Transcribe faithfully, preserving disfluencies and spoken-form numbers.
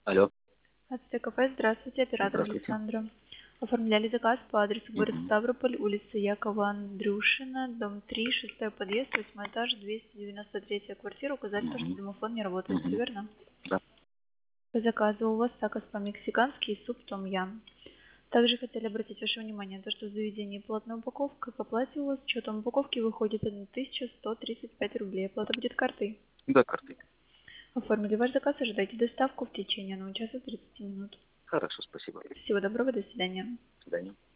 Алло. АЦТ-кафе, здравствуйте, оператор Здравствуйте. Александра. Оформляли заказ по адресу город Мгм. Ставрополь, улица Якова Андрюшина, дом три, шестой подъезд, восьмой этаж, двести девяносто третья квартира. Указали то, что Мгм. домофон не работает. Все Мгм. верно? Да. По заказу у вас такос по-мексикански и суп том-ям. Также хотели обратить ваше внимание на то, что в заведении платная упаковка. К оплате у вас с учетом упаковки выходит тысяча сто тридцать пять рублей. Оплата будет картой. Да, картой. Оформили ваш заказ, ожидайте доставку в течение одного часа тридцати минут. Хорошо, спасибо. Всего доброго, до свидания. До свидания.